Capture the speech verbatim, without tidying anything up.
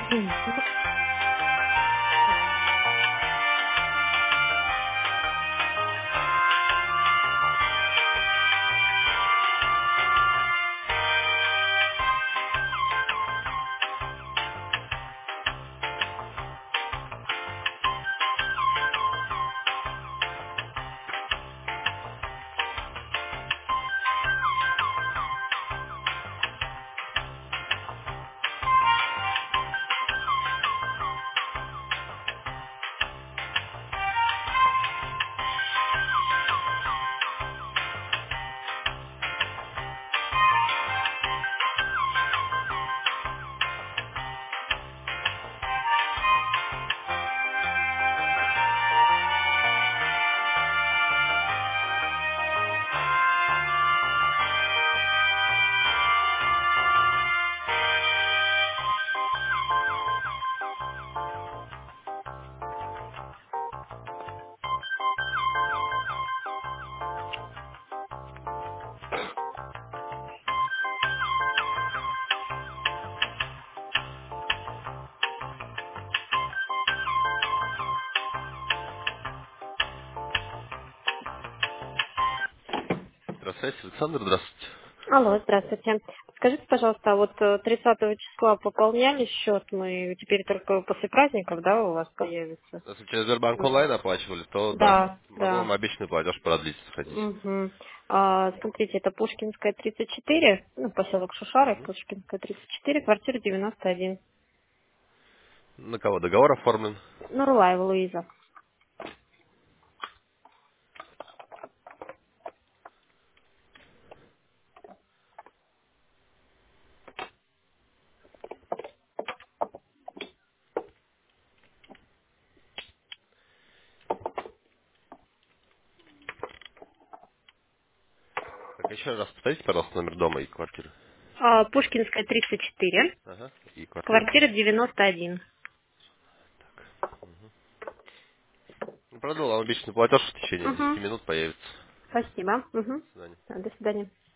М, ну, Здравствуйте, Александр, здравствуйте. Алло, здравствуйте. Скажите, пожалуйста, а вот э, тридцатого числа пополняли счет, мы теперь только после праздников, да, у вас появится? Если через Сбербанк М, онлайн оплачивали, то да, Да, могу да. вам обещанный платеж продлить, если хотите. Мгм. А, смотрите, это Пушкинская тридцать четыре, ну, поселок Шушары, Мгм. Пушкинская тридцать четыре, квартира девяносто один. На кого договор оформлен? Нурлаева Луиза. Так, еще раз повторите, пожалуйста, номер дома и квартиры. А, Пушкинская тридцать четыре, Ага. И квартира? квартира девяносто один. Ну, продал вам обещанный платеж в течение Угу. десяти минут появится. Спасибо. Угу. До свидания. До свидания.